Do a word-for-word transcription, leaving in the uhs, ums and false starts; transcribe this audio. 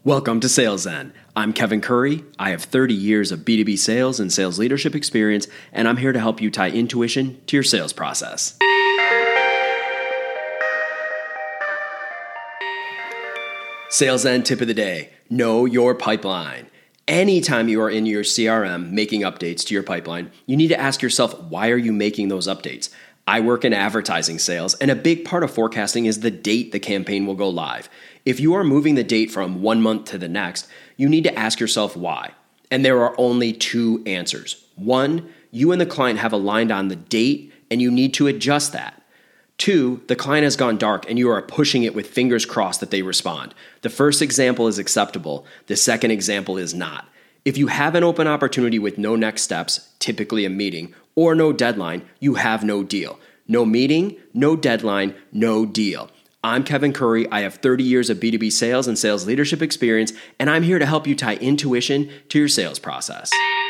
Welcome to Sales Zen. I'm Kevin Curry. I have thirty years of B two B sales and sales leadership experience, and I'm here to help you tie intuition to your sales process. Sales Zen tip of the day: know your pipeline. Anytime you are in your C R M making updates to your pipeline, you need to ask yourself, why are you making those updates? I work in advertising sales, and a big part of forecasting is the date the campaign will go live. If you are moving the date from one month to the next, you need to ask yourself why. And there are only two answers. One, you and the client have aligned on the date, and you need to adjust that. Two, the client has gone dark and you are pushing it with fingers crossed that they respond. The first example is acceptable. The second example is not. If you have an open opportunity with no next steps, typically a meeting, or no deadline, you have no deal. No meeting, no deadline, no deal. I'm Kevin Curry. I have thirty years of B two B sales and sales leadership experience, and I'm here to help you tie intuition to your sales process.